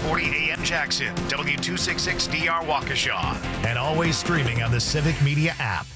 640 AM Jackson, W266DR Waukesha, and always streaming on the Civic Media app.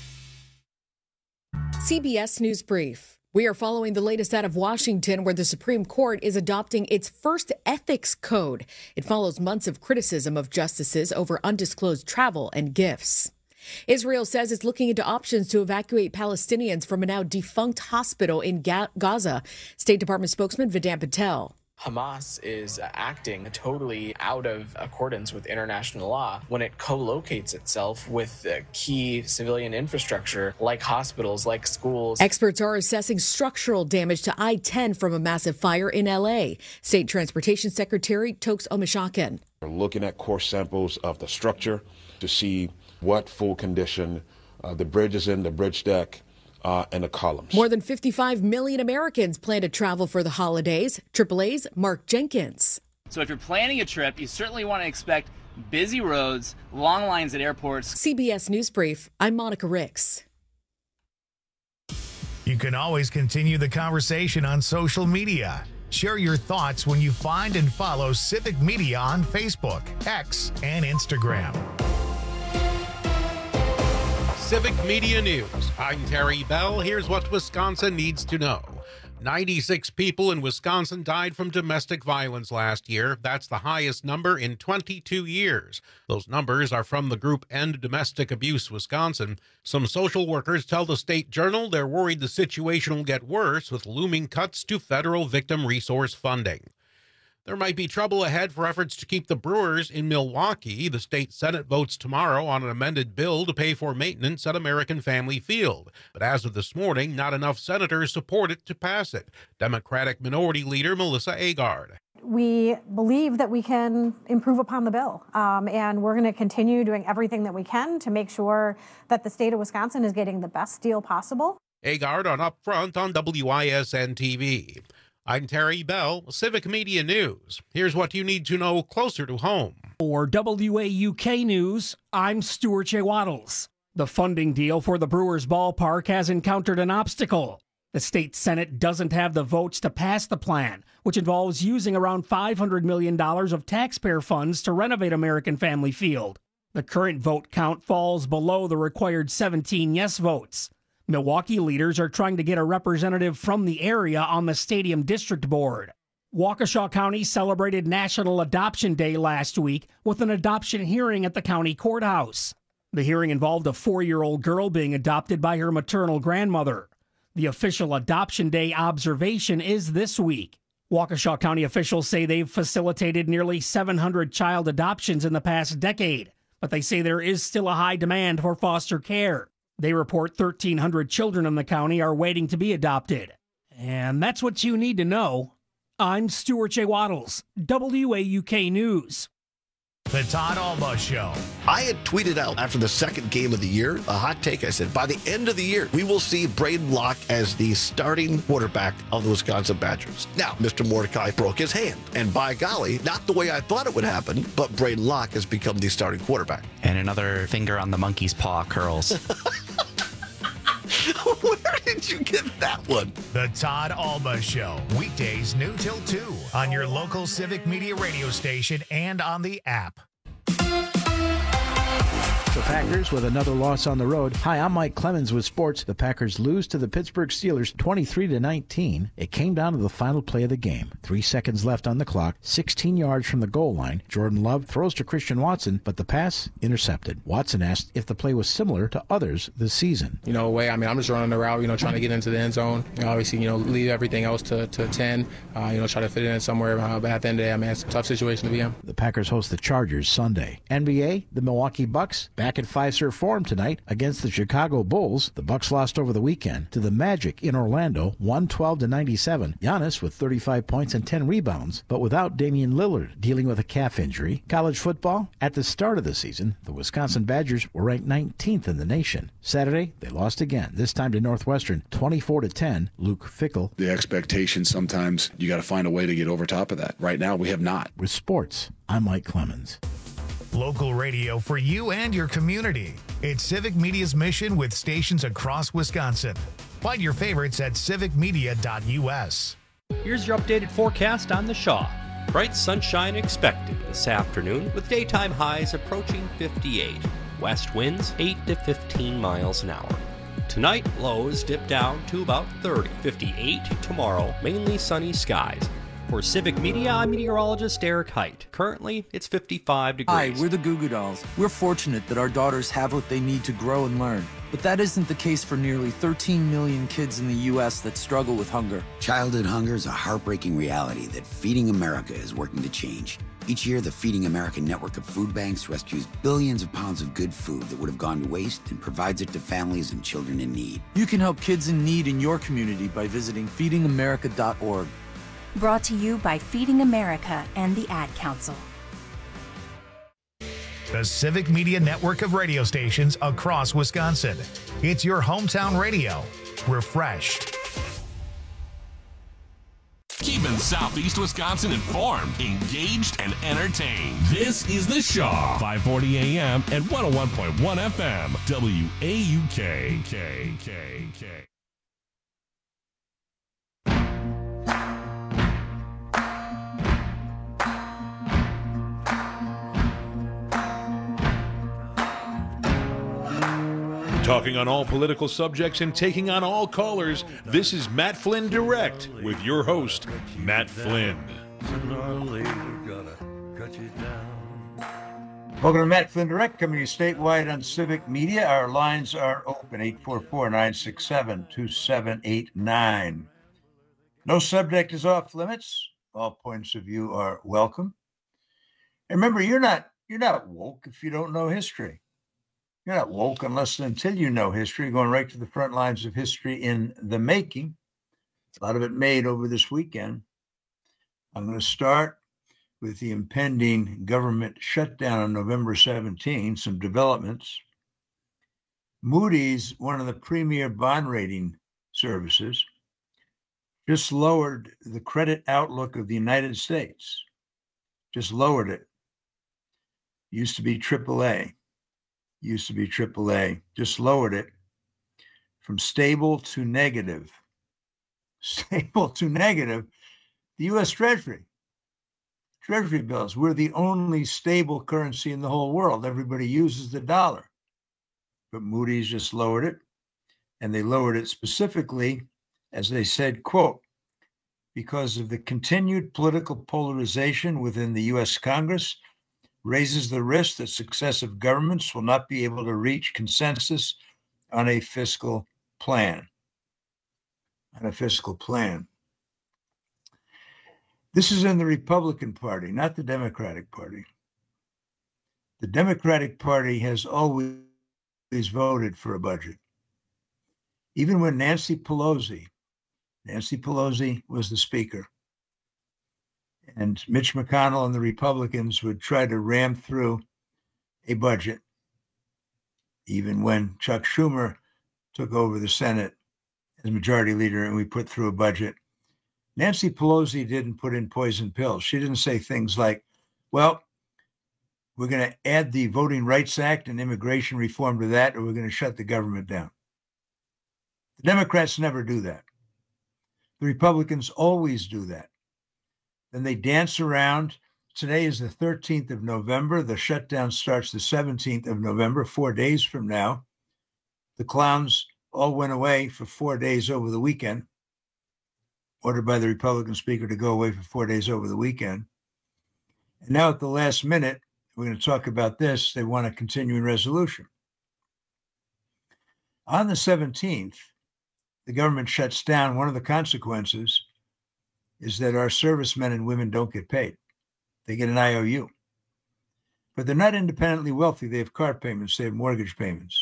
CBS News Brief. We are following the latest out of Washington, where the Supreme Court is adopting its first ethics code. It follows months of criticism of justices over undisclosed travel and gifts. Israel says it's looking into options to evacuate Palestinians from a now defunct hospital in Gaza. State Department spokesman Vedant Patel. Hamas is acting totally out of accordance with international law when it co-locates itself with key civilian infrastructure like hospitals, like schools. Experts are assessing structural damage to I-10 from a massive fire in L.A. State Transportation Secretary Tokes Omishakin. We're looking at core samples of the structure to see what full condition the bridge is in, the bridge deck, and the columns. More than 55 million Americans plan to travel for the holidays. AAA's Mark Jenkins. So if you're planning a trip, you certainly want to expect busy roads, long lines at airports. CBS News Brief, I'm Monica Ricks. You can always continue the conversation on social media. Share your thoughts when you find and follow Civic Media on Facebook, X, and Instagram. Civic Media News. I'm Terry Bell. Here's what Wisconsin needs to know. 96 people in Wisconsin died from domestic violence last year. That's the highest number in 22 years. Those numbers are from the group End Domestic Abuse Wisconsin. Some social workers tell the State Journal they're worried the situation will get worse with looming cuts to federal victim resource funding. There might be trouble ahead for efforts to keep the Brewers in Milwaukee. The state Senate votes tomorrow on an amended bill to pay for maintenance at American Family Field. But as of this morning, not enough senators support it to pass it. Democratic Minority Leader Melissa Agard. We believe that we can improve upon the bill, and we're going to continue doing everything that we can to make sure that the state of Wisconsin is getting the best deal possible. Agard on Upfront on WISN TV. I'm Terry Bell, Civic Media News. Here's what you need to know closer to home. For WAUK News, I'm Stuart J. Waddles. The funding deal for the Brewers ballpark has encountered an obstacle. The state Senate doesn't have the votes to pass the plan, which involves using around $500 million of taxpayer funds to renovate American Family Field. The current vote count falls below the required 17 yes votes. Milwaukee leaders are trying to get a representative from the area on the stadium district board. Waukesha County celebrated National Adoption Day last week with an adoption hearing at the county courthouse. The hearing involved a 4-year-old girl being adopted by her maternal grandmother. The official Adoption Day observation is this week. Waukesha County officials say they've facilitated nearly 700 child adoptions in the past decade, but they say there is still a high demand for foster care. They report 1,300 children in the county are waiting to be adopted. And that's what you need to know. I'm Stuart J. Waddles, WAUK News. The Todd Alba Show. I had tweeted out after the second game of the year, a hot take. I said, by the end of the year, we will see Braden Locke as the starting quarterback of the Wisconsin Badgers. Now, Mr. Mordecai broke his hand. And by golly, not the way I thought it would happen, but Braden Locke has become the starting quarterback. And another finger on the monkey's paw curls. Where did you get that one? The Todd Alba Show. Weekdays noon till 2 on your local Civic Media radio station and on the app. The Packers with another loss on the road. Hi, I'm Mike Clemens with sports. The Packers lose to the Pittsburgh Steelers 23-19. It came down to the final play of the game. 3 seconds left on the clock, 16 yards from the goal line. Jordan Love throws to Christian Watson, but the pass intercepted. Watson asked if the play was similar to others this season. I'm just running the route, trying to get into the end zone. Obviously, leave everything else to 10, try to fit it in somewhere. But at the end of the day, it's a tough situation to be in. The Packers host the Chargers Sunday. NBA, the Milwaukee Bucks back at Fiserv Forum tonight against the Chicago Bulls. The Bucks lost over the weekend to the Magic in Orlando, 112-97. Giannis with 35 points and 10 rebounds, but without Damian Lillard dealing with a calf injury. College football, at the start of the season, the Wisconsin Badgers were ranked 19th in the nation. Saturday, they lost again, this time to Northwestern, 24-10. Luke Fickell. The expectation, sometimes you got to find a way to get over top of that. Right now, we have not. With sports, I'm Mike Clemens. Local radio for you and your community. It's Civic Media's mission with stations across Wisconsin. Find your favorites at civicmedia.us. Here's your updated forecast on the Shaw. Bright sunshine expected this afternoon with daytime highs approaching 58. West winds 8 to 15 miles an hour. Tonight, lows dip down to about 30. 58 tomorrow, mainly sunny skies. For Civic Media, I'm meteorologist Eric Height. Currently, it's 55 degrees. Hi, we're the Goo Goo Dolls. We're fortunate that our daughters have what they need to grow and learn. But that isn't the case for nearly 13 million kids in the U.S. that struggle with hunger. Childhood hunger is a heartbreaking reality that Feeding America is working to change. Each year, the Feeding America network of food banks rescues billions of pounds of good food that would have gone to waste and provides it to families and children in need. You can help kids in need in your community by visiting feedingamerica.org. Brought to you by Feeding America and the Ad Council. The Civic Media network of radio stations across Wisconsin. It's your hometown radio. Refreshed. Keeping Southeast Wisconsin informed, engaged, and entertained. This is The Shaw, 540 AM and 101.1 FM, WAUK. Talking on all political subjects and taking on all callers, this is Matt Flynn Direct with your host, Matt Flynn. Welcome to Matt Flynn Direct, coming to you statewide on Civic Media. Our lines are open, 844-967-2789. No subject is off limits. All points of view are welcome. And remember, you're not woke if you don't know history. You're not woke unless and until you know history, going right to the front lines of history in the making. A lot of it made over this weekend. I'm going to start with the impending government shutdown on November 17, some developments. Moody's, one of the premier bond rating services, just lowered the credit outlook of the United States. Just lowered it. Used to be AAA. Just lowered it from stable to negative. Stable to negative. The U.S. Treasury bills. We're the only stable currency in the whole world. Everybody uses the dollar. But Moody's just lowered it. And they lowered it specifically, as they said, quote, because of the continued political polarization within the U.S. Congress, raises the risk that successive governments will not be able to reach consensus on a fiscal plan. This is in the Republican Party, not the Democratic Party. The Democratic Party has always voted for a budget. Even when Nancy Pelosi was the Speaker, and Mitch McConnell and the Republicans would try to ram through a budget, even when Chuck Schumer took over the Senate as majority leader and we put through a budget. Nancy Pelosi didn't put in poison pills. She didn't say things like, well, we're going to add the Voting Rights Act and immigration reform to that, or we're going to shut the government down. The Democrats never do that. The Republicans always do that. Then they dance around. Today is the 13th of November. The shutdown starts the 17th of November, 4 days from now. The clowns all went away for 4 days over the weekend, ordered by the Republican Speaker to go away for 4 days over the weekend. And now at the last minute, we're going to talk about this. They want a continuing resolution. On the 17th, the government shuts down. One of the consequences is that our servicemen and women don't get paid. They get an IOU. But they're not independently wealthy. They have car payments. They have mortgage payments.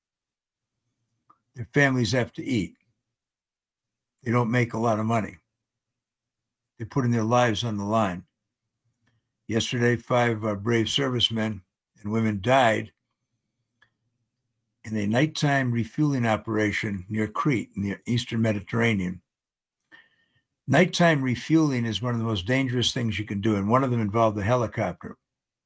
Their families have to eat. They don't make a lot of money. They're putting their lives on the line. Yesterday, 5 of our brave servicemen and women died in a nighttime refueling operation near Crete in the Eastern Mediterranean. Nighttime refueling is one of the most dangerous things you can do, and one of them involved a helicopter.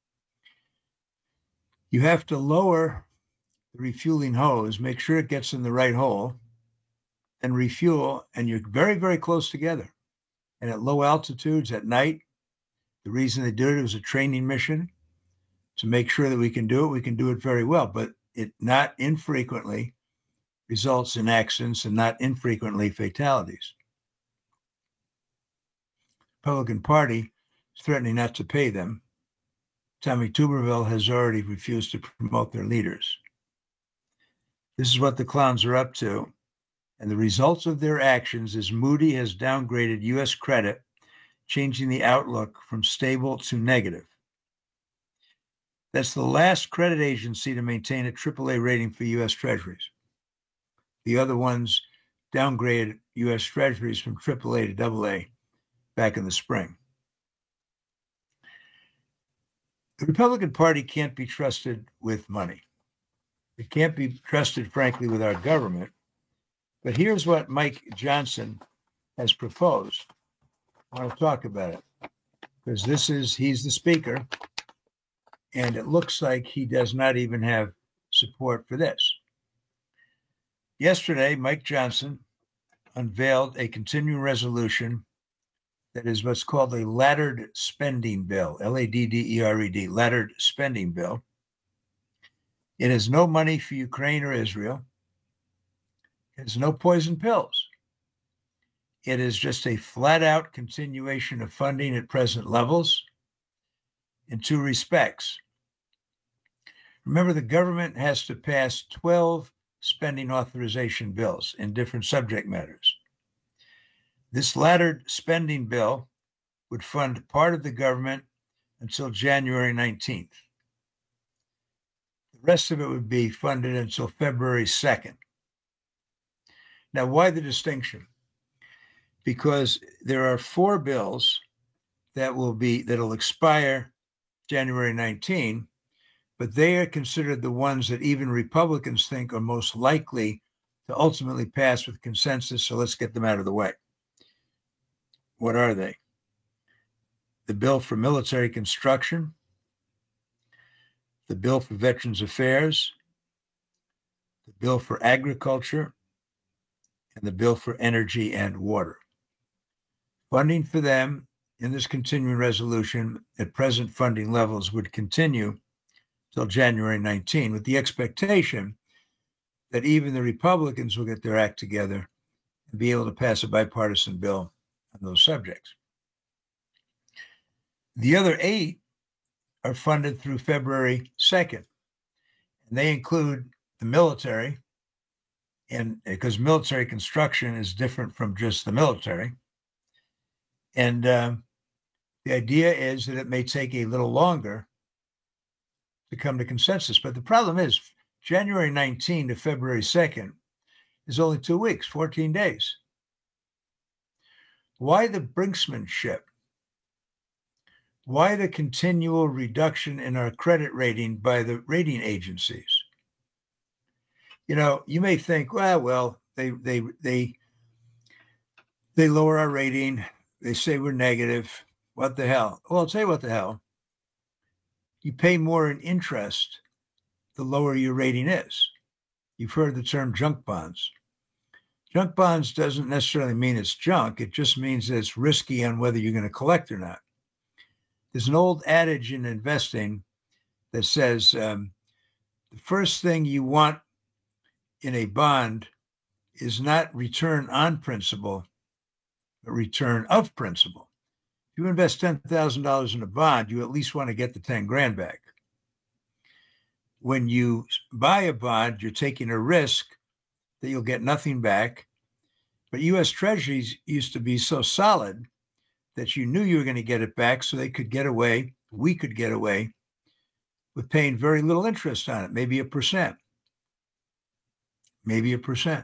You have to lower the refueling hose, make sure it gets in the right hole, and refuel, and you're very, very close together. And at low altitudes at night, The reason they did it was a training mission to make sure that we can do it. We can do it very well, but it not infrequently results in accidents and not infrequently fatalities. The Republican Party is threatening not to pay them. Tommy Tuberville has already refused to promote their leaders. This is what the clowns are up to. And the results of their actions is Moody has downgraded U.S. credit, changing the outlook from stable to negative. That's the last credit agency to maintain a AAA rating for U.S. Treasuries. The other ones downgraded U.S. Treasuries from AAA to AA back in the spring. The Republican Party can't be trusted with money. It can't be trusted, frankly, with our government. But here's what Mike Johnson has proposed. I want to talk about it because he's the speaker, and it looks like he does not even have support for this. Yesterday, Mike Johnson unveiled a continuing resolution that is what's called a laddered spending bill, L-A-D-D-E-R-E-D, laddered spending bill. It has no money for Ukraine or Israel. It has no poison pills. It is just a flat-out continuation of funding at present levels in two respects. Remember, the government has to pass 12 spending authorization bills in different subject matters. This laddered spending bill would fund part of the government until January 19th. The rest of it would be funded until February 2nd. Now, why the distinction? Because there are 4 bills that'll expire January 19, but they are considered the ones that even Republicans think are most likely to ultimately pass with consensus. So let's get them out of the way. What are they? The bill for military construction, the bill for Veterans Affairs, the bill for agriculture, and the bill for energy and water. Funding for them in this continuing resolution at present funding levels would continue till January 19, with the expectation that even the Republicans will get their act together and be able to pass a bipartisan bill on those subjects. The other 8 are funded through February 2nd, and they include the military, and because military construction is different from just the military. And the idea is that it may take a little longer to come to consensus. But the problem is January 19 to February 2nd is only 2 weeks, 14 days. Why the brinksmanship? Why the continual reduction in our credit rating by the rating agencies? You know, you may think, well, they lower our rating. They say we're negative. What the hell? Well, I'll tell you what the hell. You pay more in interest the lower your rating is. You've heard the term junk bonds. Junk bonds doesn't necessarily mean it's junk. It just means that it's risky on whether you're going to collect or not. There's an old adage in investing that says the first thing you want in a bond is not return on principal, but return of principal. If you invest $10,000 in a bond, you at least want to get the 10 grand back. When you buy a bond, you're taking a risk that you'll get nothing back. But U.S. Treasuries used to be so solid that you knew you were going to get it back, so they could get away, we could get away with paying very little interest on it, maybe 1%. Maybe 1%.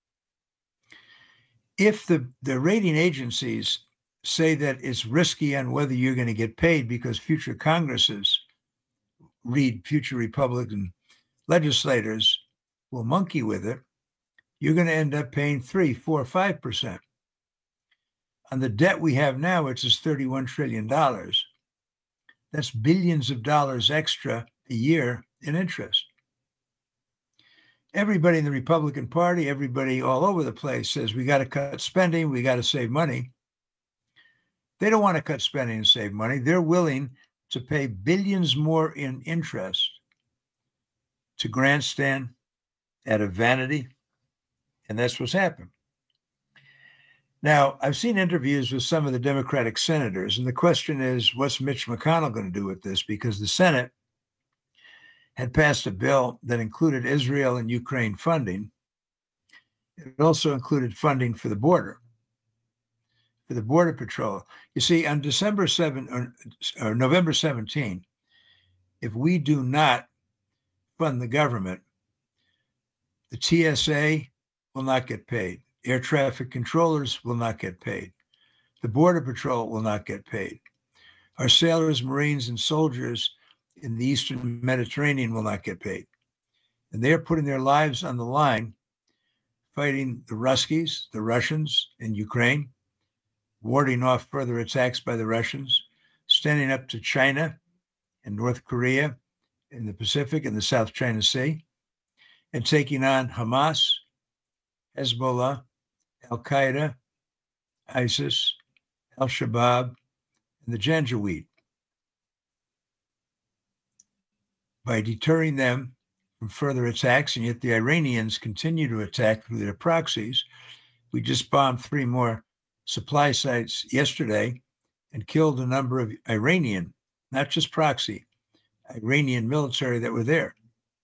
If the rating agencies say that it's risky on whether you're going to get paid because future Congresses, future Republican legislators will monkey with it, you're going to end up paying 3%, 4%, 5%. On the debt we have now, which is $31 trillion, that's billions of dollars extra a year in interest. Everybody in the Republican Party, everybody all over the place says we got to cut spending, we got to save money. They don't want to cut spending and save money. They're willing to pay billions more in interest to grandstand out of vanity, and that's what's happened. Now, I've seen interviews with some of the Democratic senators, and the question is, what's Mitch McConnell going to do with this? Because the Senate had passed a bill that included Israel and Ukraine funding. It also included funding for the border, for the Border Patrol. You see, on November 17, if we do not fund the government, the TSA will not get paid. Air traffic controllers will not get paid. The Border Patrol will not get paid. Our sailors, Marines, and soldiers in the Eastern Mediterranean will not get paid. And they're putting their lives on the line fighting the Ruskies, the Russians in Ukraine, warding off further attacks by the Russians, standing up to China and North Korea in the Pacific and the South China Sea, and taking on Hamas, Hezbollah, Al-Qaeda, ISIS, Al-Shabaab, and the Janjaweed. By deterring them from further attacks, and yet the Iranians continue to attack through their proxies. We just bombed 3 more supply sites yesterday and killed a number of Iranian, not just proxy, Iranian military that were there.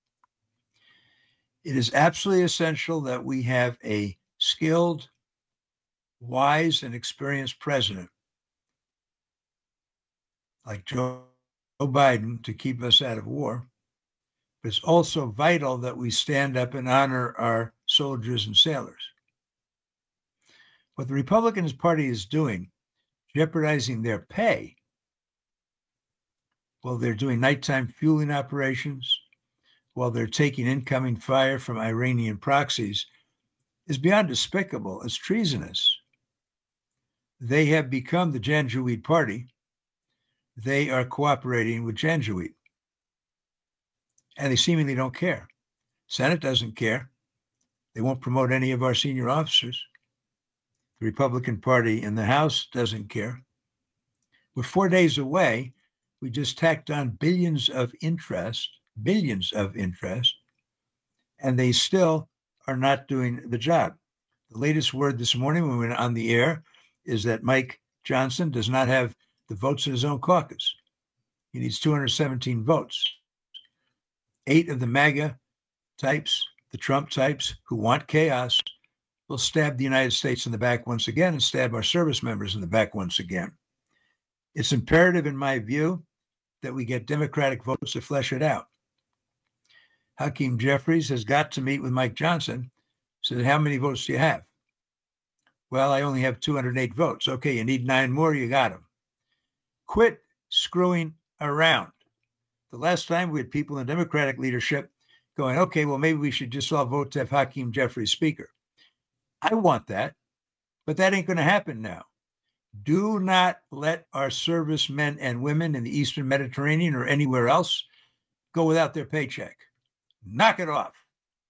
It is absolutely essential that we have a skilled, wise, and experienced president like Joe Biden to keep us out of war. But it's also vital that we stand up and honor our soldiers and sailors. What the Republican Party is doing, jeopardizing their pay, while they're doing nighttime fueling operations, while they're taking incoming fire from Iranian proxies, is beyond despicable. It's treasonous. They have become the Janjaweed Party. They are cooperating with Janjaweed. And they seemingly don't care. Senate doesn't care. They won't promote any of our senior officers. The Republican Party in the House doesn't care. We're 4 days away. We just tacked on billions of interest, and they still are not doing the job. The latest word this morning when we went on the air is that Mike Johnson does not have the votes in his own caucus. He needs 217 votes. 8 of the MAGA types, the Trump types who want chaos, will stab the United States in the back once again and stab our service members in the back once again. It's imperative, in my view, that we get Democratic votes to flesh it out. Hakeem Jeffries has got to meet with Mike Johnson. Said, how many votes do you have? Well, I only have 208 votes. Okay, you need 9 more, you got them. Quit screwing around. The last time we had people in Democratic leadership going, okay, well, maybe we should just all vote to have Hakeem Jeffries Speaker. I want that, but that ain't going to happen now. Do not let our servicemen and women in the Eastern Mediterranean or anywhere else go without their paycheck. Knock it off.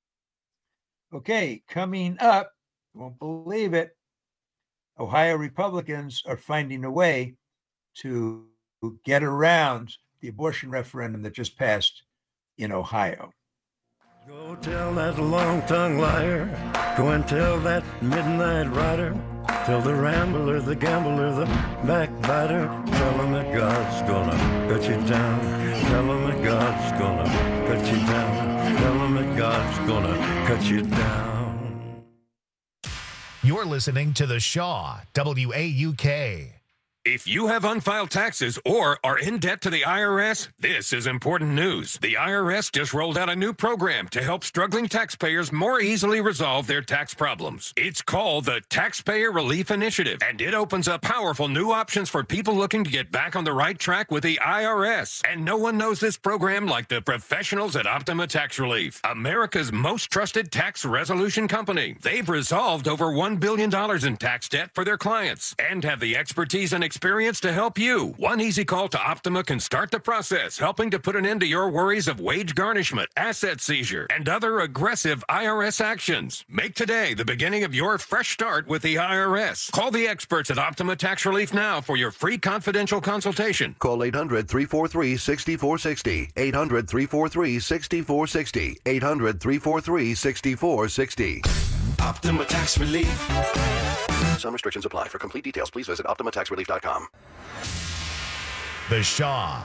Okay, coming up, you won't believe it, Ohio Republicans are finding a way to get around the abortion referendum that just passed in Ohio. Go tell that long-tongued liar, go and tell that midnight rider, tell the rambler, the gambler, the backbiter, tell him that God's gonna cut you down, tell him that God's gonna cut you down, tell him that God's gonna cut you down. You're listening to The Shaw, WAUK. If you have unfiled taxes or are in debt to the IRS, this is important news. The IRS just rolled out a new program to help struggling taxpayers more easily resolve their tax problems. It's called the Taxpayer Relief Initiative, and it opens up powerful new options for people looking to get back on the right track with the IRS. And no one knows this program like the professionals at Optima Tax Relief, America's most trusted tax resolution company. They've resolved over $1 billion in tax debt for their clients and have the expertise and experience experience to help you. One easy call to Optima can start the process, helping to put an end to your worries of wage garnishment, asset seizure, and other aggressive IRS actions. Make today the beginning of your fresh start with the IRS. Call the experts at Optima Tax Relief now for your free confidential consultation. Call 800-343-6460. 800-343-6460. 800-343-6460. Optima Tax Relief. Some restrictions apply. For complete details, please visit OptimaTaxRelief.com. The Shaw,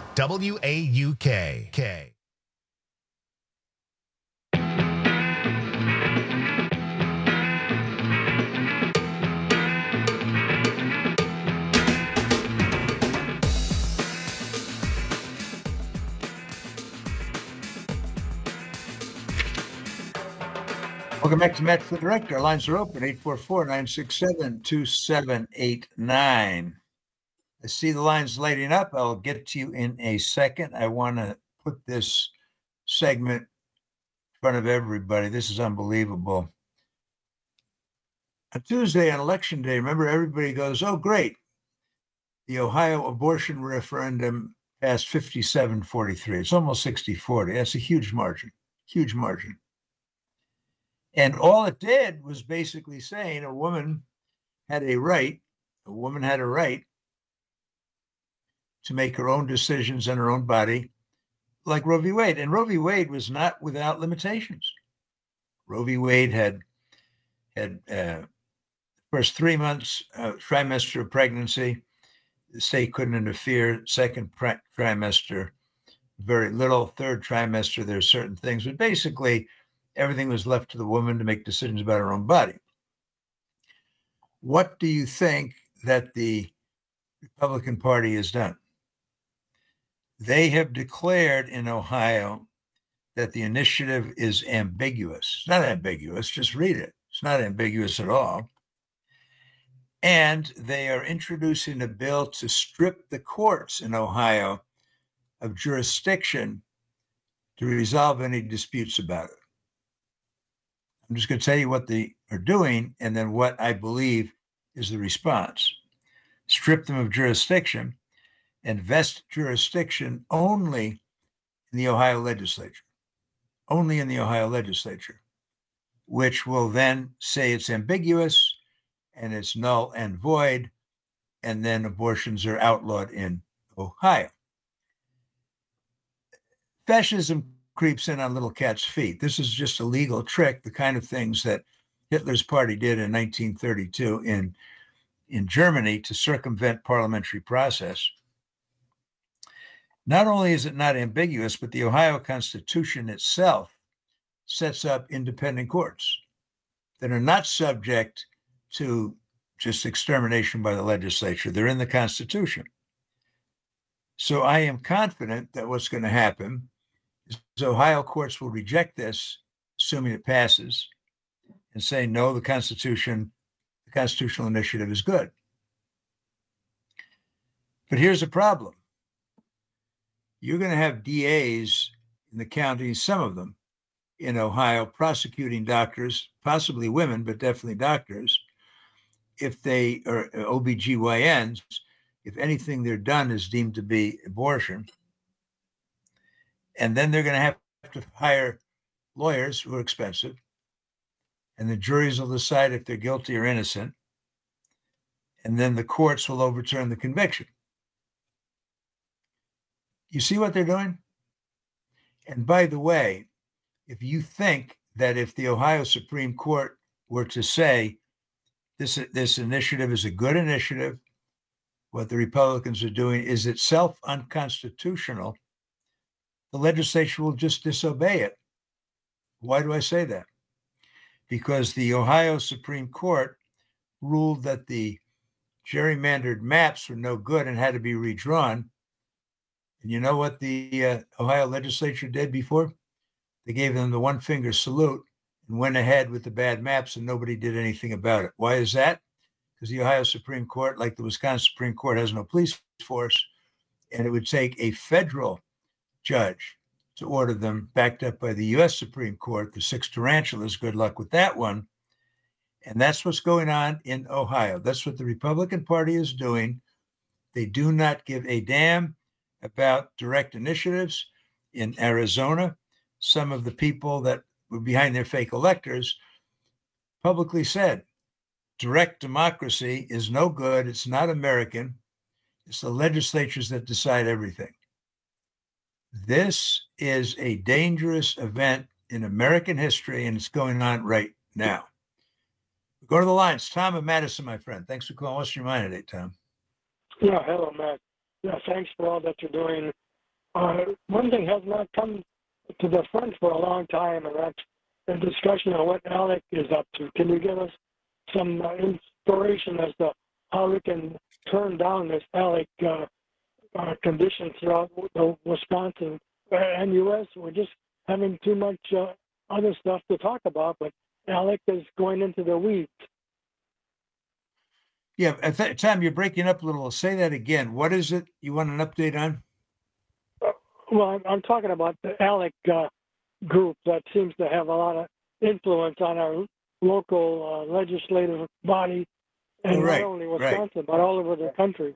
WAUK. Welcome back to Matt for Direct. Our lines are open, 844-967-2789. I see the lines lighting up. I'll get to you in a second. I want to put this segment in front of everybody. This is unbelievable. On Tuesday, on Election Day, remember, everybody goes, oh, great. The Ohio abortion referendum passed 57-43. It's almost 60-40. That's a huge margin, huge margin. And all it did was basically saying a woman had a right to make her own decisions in her own body, like Roe v. Wade. And Roe v. Wade was not without limitations. Roe v. Wade had first 3 months, trimester of pregnancy, the state couldn't interfere. Second trimester, very little. Third trimester, there's certain things, but basically everything was left to the woman to make decisions about her own body. What do you think that the Republican Party has done? They have declared in Ohio that the initiative is ambiguous. It's not ambiguous, just read it. It's not ambiguous at all. And they are introducing a bill to strip the courts in Ohio of jurisdiction to resolve any disputes about it. I'm just going to tell you what they are doing and then what I believe is the response. Strip them of jurisdiction and vest jurisdiction only in the Ohio legislature, which will then say it's ambiguous and it's null and void, and then abortions are outlawed in Ohio. Fascism creeps in on little cat's feet. This is just a legal trick, the kind of things that Hitler's party did in 1932 in Germany to circumvent parliamentary process. Not only is it not ambiguous, but the Ohio Constitution itself sets up independent courts that are not subject to just extermination by the legislature. They're in the Constitution. So I am confident that what's going to happen is Ohio courts will reject this, assuming it passes, and say, no, the constitutional initiative is good. But here's the problem. You're going to have DAs in the counties, some of them in Ohio, prosecuting doctors, possibly women, but definitely doctors, if they are OBGYNs, if anything they're done is deemed to be abortion. And then they're going to have to hire lawyers who are expensive, and the juries will decide if they're guilty or innocent, and then the courts will overturn the conviction. You see what they're doing? And by the way, if you think that if the Ohio Supreme Court were to say this initiative is a good initiative, what the Republicans are doing is itself unconstitutional, the legislature will just disobey it. Why do I say that? Because the Ohio Supreme Court ruled that the gerrymandered maps were no good and had to be redrawn. And you know what the Ohio legislature did before? They gave them the one finger salute and went ahead with the bad maps, and nobody did anything about it. Why is that? Because the Ohio Supreme Court, like the Wisconsin Supreme Court, has no police force, and it would take a federal judge to order them, backed up by the U.S. Supreme Court, the six tarantulas. Good luck with that one. And that's what's going on in Ohio. That's what the Republican Party is doing They do not give a damn about direct initiatives. In Arizona, some of the people that were behind their fake electors publicly said, direct democracy is no good. It's not American. It's the legislatures that decide everything. This is a dangerous event in American history, and it's going on right now. We go to the lines. Tom and Madison, my friend. Thanks for calling. What's your mind today, Tom? Yeah, hello, Matt. Yeah, thanks for all that you're doing. One thing has not come to the front for a long time, and that's the discussion on what ALEC is up to. Can you give us some inspiration as to how we can turn down this ALEC conditions throughout the Wisconsin and U.S.? We're just having too much other stuff to talk about, but ALEC is going into the weeds. Yeah, Tom, you're breaking up a little. Say that again. What is it you want an update on? Well, I'm talking about the ALEC group that seems to have a lot of influence on our local legislative body, and not only Wisconsin, but all over the country.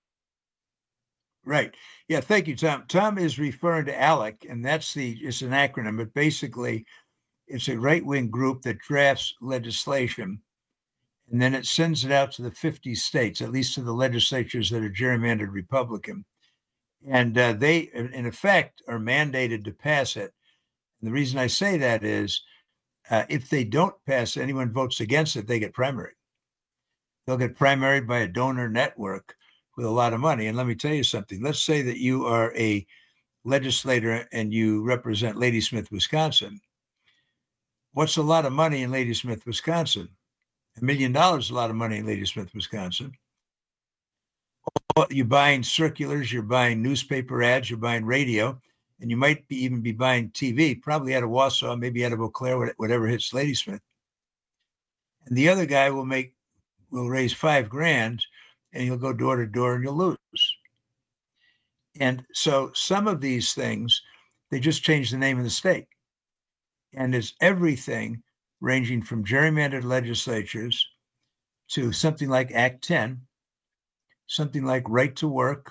Right. Yeah, thank you, Tom. Tom is referring to ALEC, and it's an acronym, but basically it's a right-wing group that drafts legislation, and then it sends it out to the 50 states, at least to the legislatures that are gerrymandered Republican. And they, in effect, are mandated to pass it. And the reason I say that is if they don't pass it, anyone votes against it, they get primaried. They'll get primaried by a donor network with a lot of money. And let me tell you something. Let's say that you are a legislator and you represent Ladysmith, Wisconsin. What's a lot of money in Ladysmith, Wisconsin? $1 million is a lot of money in Ladysmith, Wisconsin. You're buying circulars, you're buying newspaper ads, you're buying radio, and you might even be buying TV, probably out of Wausau, maybe out of Eau Claire, whatever hits Ladysmith. And the other guy will raise $5,000, and he'll go door to door and you'll lose. And so some of these things, they just change the name of the state. And it's everything ranging from gerrymandered legislatures to something like Act 10, something like right to work,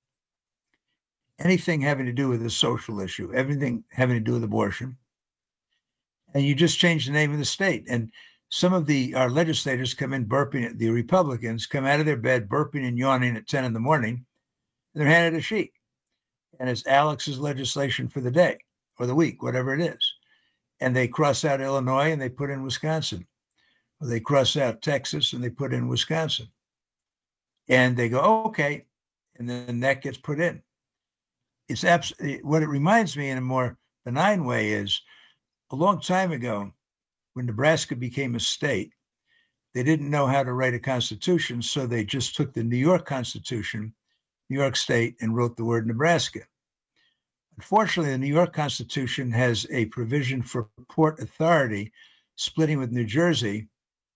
anything having to do with a social issue, everything having to do with abortion. And you just change the name of the state. And some of our legislators come in burping, the Republicans come out of their bed burping and yawning at 10 in the morning, and they're handed a sheet. And it's Alex's legislation for the day or the week, whatever it is. And they cross out Illinois and they put in Wisconsin. Or they cross out Texas and they put in Wisconsin. And they go, oh, okay. And then that gets put in. It's absolutely what it reminds me in a more benign way is a long time ago, when Nebraska became a state, they didn't know how to write a constitution. So they just took the New York Constitution, New York State, and wrote the word Nebraska. Unfortunately, the New York Constitution has a provision for Port Authority splitting with New Jersey,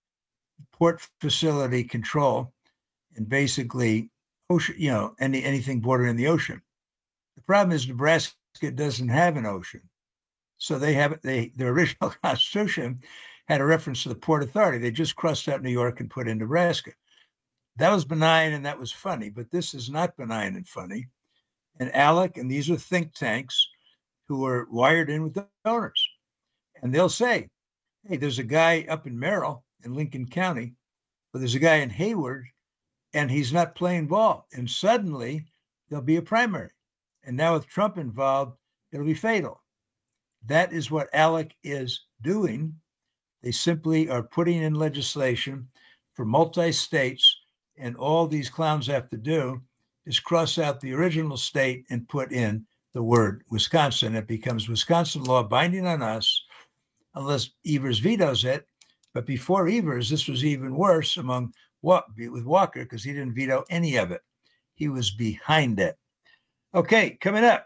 port facility control, and basically ocean, anything bordering the ocean. The problem is Nebraska doesn't have an ocean. So their original constitution had a reference to the Port Authority. They just crossed out New York and put in Nebraska. That was benign and that was funny, but this is not benign and funny. And ALEC, and these are think tanks who are wired in with the donors. And they'll say, hey, there's a guy up in Merrill in Lincoln County, but there's a guy in Hayward and he's not playing ball. And suddenly there'll be a primary. And now with Trump involved, it'll be fatal. That is what ALEC is doing. They simply are putting in legislation for multi-states, and all these clowns have to do is cross out the original state and put in the word Wisconsin. It becomes Wisconsin law binding on us, unless Evers vetoes it. But before Evers, this was even worse with Walker, because he didn't veto any of it. He was behind it. Okay, coming up,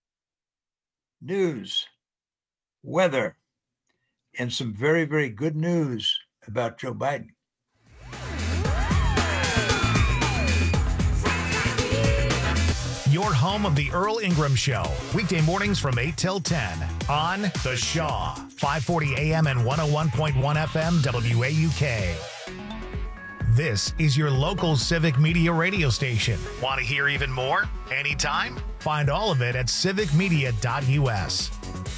news, weather, and some very, very good news about Joe Biden. Your home of the Earl Ingram Show, weekday mornings from 8 till 10 on The Shaw, 540 AM and 101.1 FM WAUK. This is your local Civic Media radio station. Want to hear even more? Anytime? Find all of it at civicmedia.us.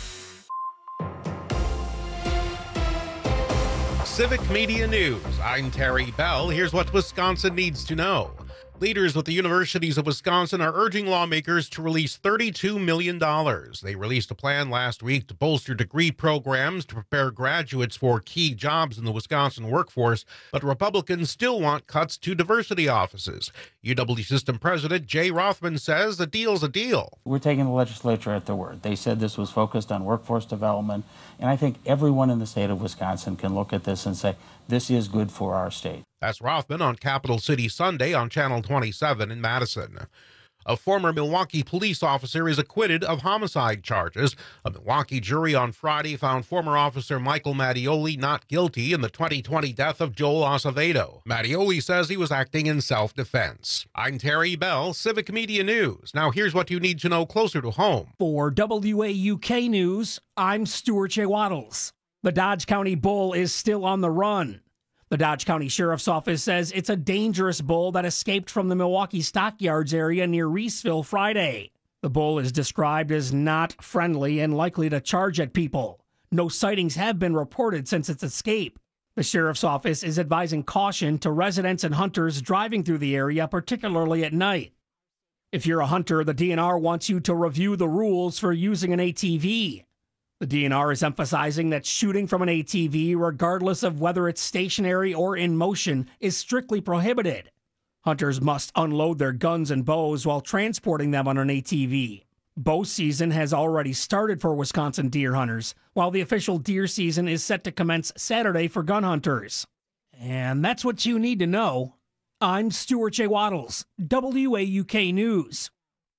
Civic Media News. I'm Terry Bell. Here's what Wisconsin needs to know. Leaders with the universities of Wisconsin are urging lawmakers to release $32 million. They released a plan last week to bolster degree programs to prepare graduates for key jobs in the Wisconsin workforce, but Republicans still want cuts to diversity offices. UW System President Jay Rothman says a deal's a deal. We're taking the legislature at their word. They said this was focused on workforce development, and I think everyone in the state of Wisconsin can look at this and say, this is good for our state. That's Rothman on Capital City Sunday on Channel 27 in Madison. A former Milwaukee police officer is acquitted of homicide charges. A Milwaukee jury on Friday found former officer Michael Mattioli not guilty in the 2020 death of Joel Acevedo. Mattioli says he was acting in self-defense. I'm Terry Bell, Civic Media News. Now here's what you need to know closer to home. For WAUK News, I'm Stuart J. Waddles. The Dodge County Bull is still on the run. The Dodge County Sheriff's Office says it's a dangerous bull that escaped from the Milwaukee Stockyards area near Reeseville Friday. The bull is described as not friendly and likely to charge at people. No sightings have been reported since its escape. The Sheriff's Office is advising caution to residents and hunters driving through the area, particularly at night. If you're a hunter, the DNR wants you to review the rules for using an ATV. The DNR is emphasizing that shooting from an ATV, regardless of whether it's stationary or in motion, is strictly prohibited. Hunters must unload their guns and bows while transporting them on an ATV. Bow season has already started for Wisconsin deer hunters, while the official deer season is set to commence Saturday for gun hunters. And that's what you need to know. I'm Stuart J. Waddles, WAUK News.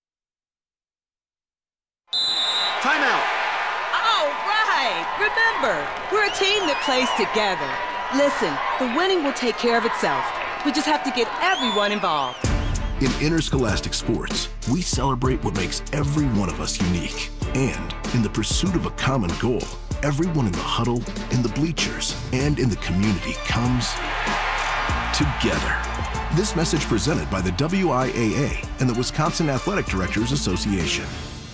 Timeout. Remember, we're a team that plays together. Listen, the winning will take care of itself. We just have to get everyone involved. In interscholastic sports, we celebrate what makes every one of us unique. And in the pursuit of a common goal, everyone in the huddle, in the bleachers, and in the community comes together. This message presented by the WIAA and the Wisconsin Athletic Directors Association.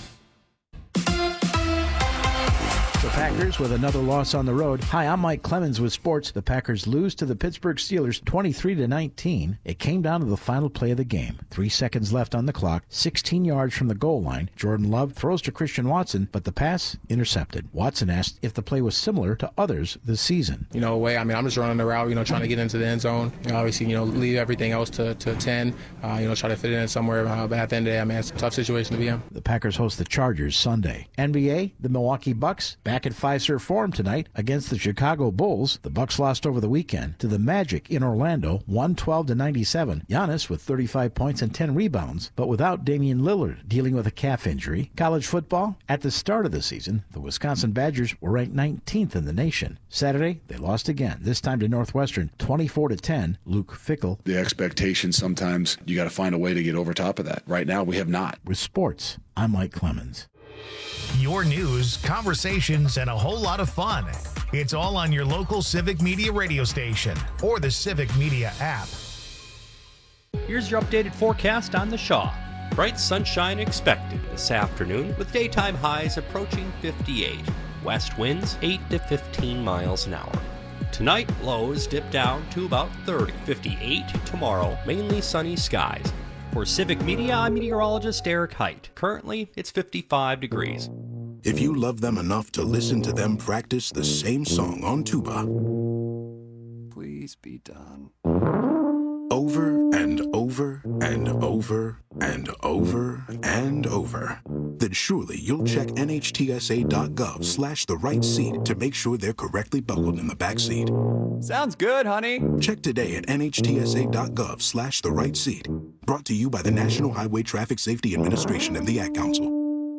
Packers with another loss on the road. Hi, I'm Mike Clemens with sports. The Packers lose to the Pittsburgh Steelers 23-19. It came down to the final play of the game. 3 seconds left on the clock, 16 yards from the goal line. Jordan Love throws to Christian Watson, but the pass intercepted. Watson asked if the play was similar to others this season. I'm just running the route, trying to get into the end zone. Obviously, leave everything else to 10, try to fit it in somewhere. But at the end of the day, it's a tough situation to be in. The Packers host the Chargers Sunday. NBA, the Milwaukee Bucks back at Fiserv Forum tonight against the Chicago Bulls. The Bucks lost over the weekend to the Magic in Orlando, 112-97. Giannis with 35 points and 10 rebounds, but without Damian Lillard dealing with a calf injury. College football, at the start of the season, the Wisconsin Badgers were ranked 19th in the nation. Saturday, they lost again, this time to Northwestern, 24-10. Luke Fickell. The expectation, sometimes you got to find a way to get over top of that. Right now, we have not. With sports, I'm Mike Clemens. Your news, conversations, and a whole lot of fun. It's all on your local Civic Media radio station or the Civic Media app. Here's your updated forecast on the Shaw. Bright sunshine expected this afternoon with daytime highs approaching 58. West winds 8 to 15 miles an hour. Tonight, lows dip down to about 30. 58 tomorrow, mainly sunny skies. For Civic Media, I'm meteorologist Eric Height. Currently, it's 55 degrees. If you love them enough to listen to them practice the same song on tuba, please be done. Over and over and over and over and over, then surely you'll check NHTSA.gov/the right seat to make sure they're correctly buckled in the back seat. Sounds good, honey. Check today at NHTSA.gov/the right seat. Brought to you by the National Highway Traffic Safety Administration and the Ad Council.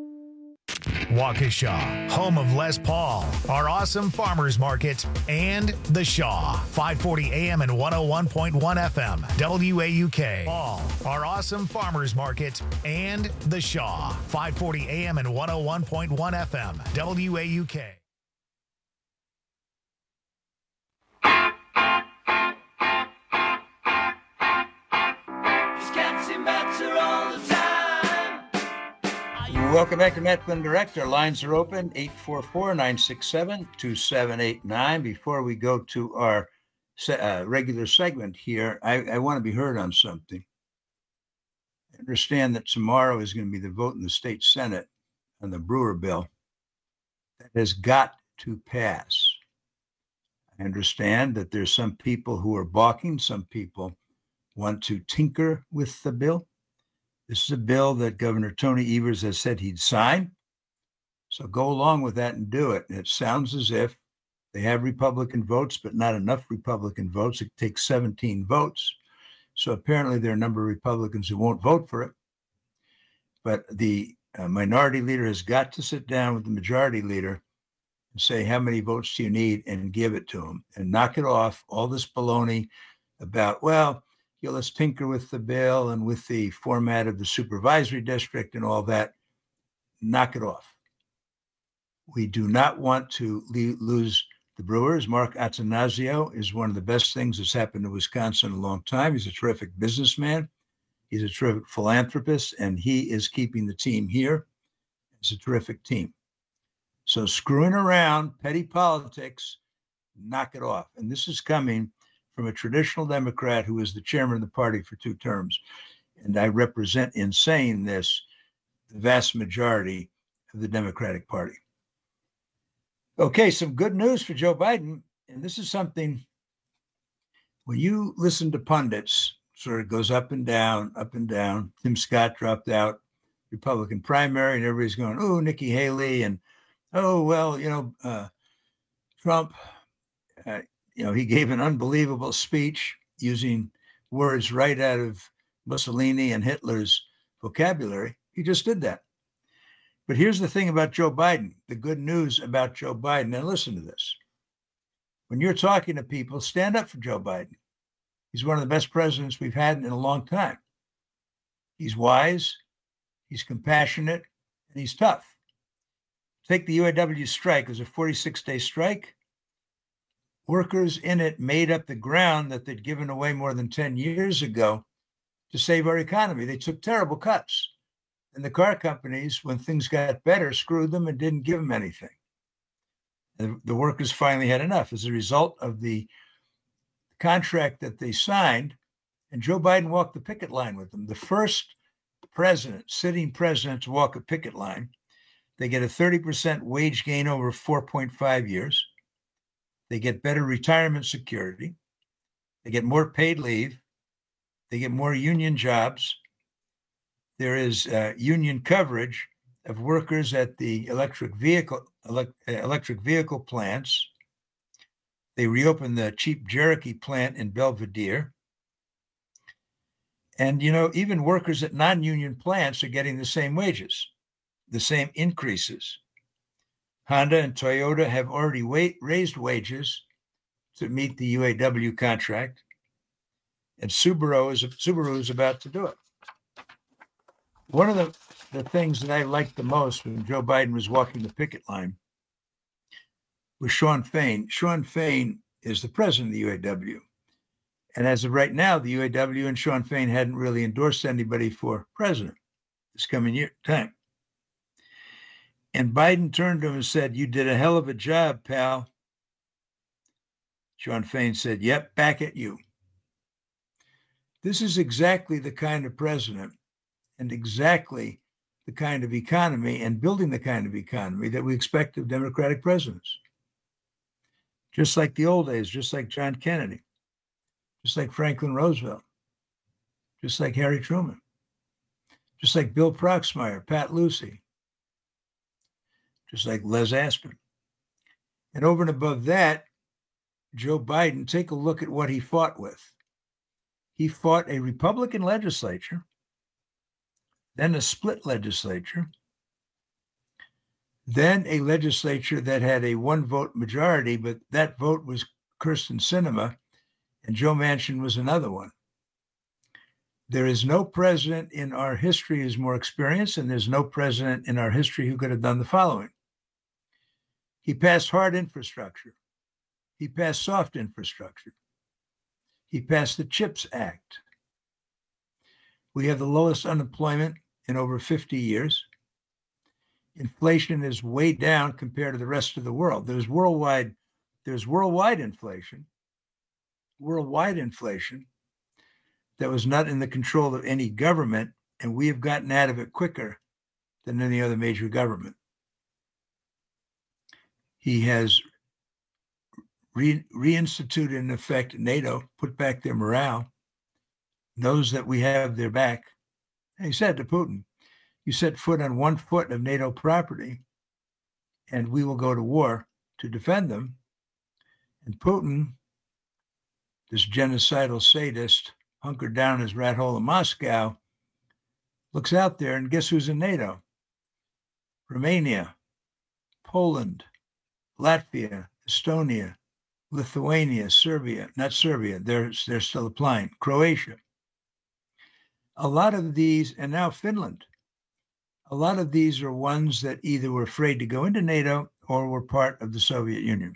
Waukesha, home of Les Paul, our awesome farmers market, and The Shaw, 540 AM and 101.1 FM, WAUK. Paul, our awesome farmers market, and The Shaw, 540 AM and 101.1 FM, WAUK. Welcome back to Matt Flynn Direct. Our lines are open, 844-967-2789. Before we go to our regular segment here, I want to be heard on something. I understand that tomorrow is going to be the vote in the state Senate on the Brewer bill. That has got to pass. I understand that there's some people who are balking. Some people want to tinker with the bill. This is a bill that Governor Tony Evers has said he'd sign. So go along with that and do it. And it sounds as if they have Republican votes, but not enough Republican votes. It takes 17 votes. So apparently there are a number of Republicans who won't vote for it. But the minority leader has got to sit down with the majority leader and say, how many votes do you need, and give it to him and knock it off. All this baloney about, well, let's tinker with the bill and with the format of the supervisory district and all that. Knock it off. We do not want to lose the Brewers. Mark Attanasio is one of the best things that's happened to Wisconsin in a long time. He's a terrific businessman. He's a terrific philanthropist, and he is keeping the team here. It's a terrific team. So screwing around, petty politics, knock it off. And this is coming from a traditional Democrat who was the chairman of the party for 2 terms. And I represent, in saying this, the vast majority of the Democratic Party. Okay, some good news for Joe Biden. And this is something, when you listen to pundits, sort of goes up and down, up and down. Tim Scott dropped out, Republican primary, and everybody's going, oh, Nikki Haley, and, oh, well, Trump, he gave an unbelievable speech using words right out of Mussolini and Hitler's vocabulary. He just did that. But here's the thing about Joe Biden, the good news about Joe Biden. And listen to this. When you're talking to people, stand up for Joe Biden. He's one of the best presidents we've had in a long time. He's wise, he's compassionate, and he's tough. Take the UAW strike. It was a 46-day strike. Workers in it made up the ground that they'd given away more than 10 years ago to save our economy. They took terrible cuts. And the car companies, when things got better, screwed them and didn't give them anything. And the workers finally had enough as a result of the contract that they signed. And Joe Biden walked the picket line with them. The first sitting president to walk a picket line. They get a 30% wage gain over 4.5 years. They get better retirement security. They get more paid leave. They get more union jobs. There is union coverage of workers at the electric vehicle plants. They reopened the cheap Cherokee plant in Belvedere. And, even workers at non-union plants are getting the same wages, the same increases. Honda and Toyota have already raised wages to meet the UAW contract, and Subaru is about to do it. One of the things that I liked the most when Joe Biden was walking the picket line was Shawn Fain. Shawn Fain is the president of the UAW. And as of right now, the UAW and Shawn Fain hadn't really endorsed anybody for president this coming time. And Biden turned to him and said, "You did a hell of a job, pal." Shawn Fain said, "Yep, back at you." This is exactly the kind of president and exactly the kind of economy and building the kind of economy that we expect of Democratic presidents. Just like the old days, just like John Kennedy, just like Franklin Roosevelt, just like Harry Truman, just like Bill Proxmire, Pat Lucey, just like Les Aspin. And over and above that, Joe Biden, take a look at what he fought with. He fought a Republican legislature, then a split legislature, then a legislature that had a 1-vote majority, but that vote was Kyrsten Sinema, and Joe Manchin was another one. There is no president in our history who's more experienced, and there's no president in our history who could have done the following. He passed hard infrastructure. He passed soft infrastructure. He passed the CHIPS Act. We have the lowest unemployment in over 50 years. inflation is way down compared to the rest of the world. There's worldwide inflation that was not in the control of any government, and we have gotten out of it quicker than any other major government. He has reinstituted, in effect, NATO, put back their morale, knows that we have their back. And he said to Putin, you set foot on 1 foot of NATO property, and we will go to war to defend them. And Putin, this genocidal sadist, hunkered down in his rat hole in Moscow, looks out there, and guess who's in NATO? Romania, Poland, Latvia, Estonia, Lithuania, Serbia, not Serbia, they're still applying, Croatia. A lot of these, and now Finland, a lot of these are ones that either were afraid to go into NATO or were part of the Soviet Union.